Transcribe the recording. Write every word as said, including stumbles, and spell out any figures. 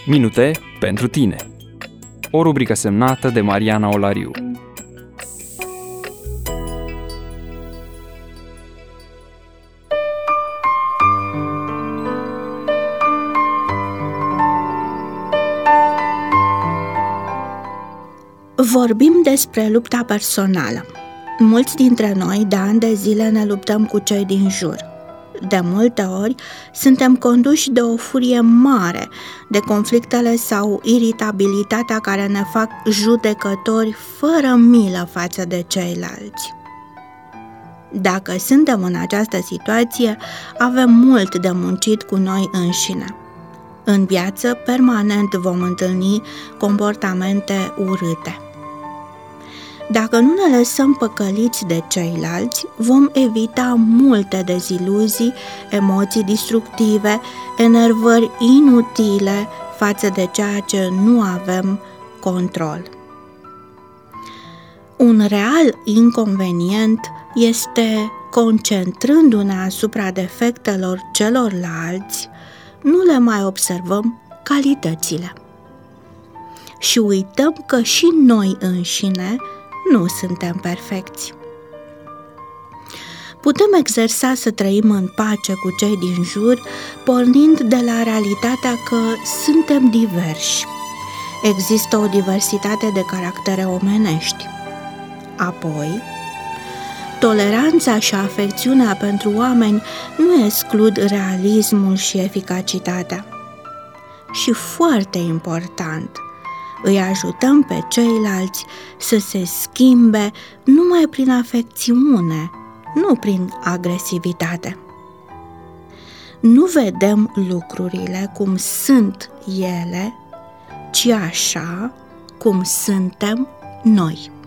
Minute pentru tine. O rubrică semnată de Mariana Olariu. Vorbim despre lupta personală. Mulți dintre noi de ani de zile ne luptăm cu cei din jur. De multe ori suntem conduși de o furie mare, de conflictele sau iritabilitatea care ne fac judecători fără milă față de ceilalți. Dacă suntem în această situație, avem mult de muncit cu noi înșine. În viață, permanent vom întâlni comportamente urâte. Dacă nu ne lăsăm păcăliți de ceilalți, vom evita multe deziluzii, emoții destructive, enervări inutile față de ceea ce nu avem control. Un real inconvenient este, concentrându-ne asupra defectelor celorlalți, nu le mai observăm calitățile. Și uităm că și noi înșine nu suntem perfecți. Putem exersa să trăim în pace cu cei din jur, pornind de la realitatea că suntem diversi. Există o diversitate de caractere omenești. Apoi, toleranța și afecțiunea pentru oameni nu exclud realismul și eficacitatea. Și foarte important, îi ajutăm pe ceilalți să se schimbe numai prin afecțiune, nu prin agresivitate. Nu vedem lucrurile cum sunt ele, ci așa cum suntem noi.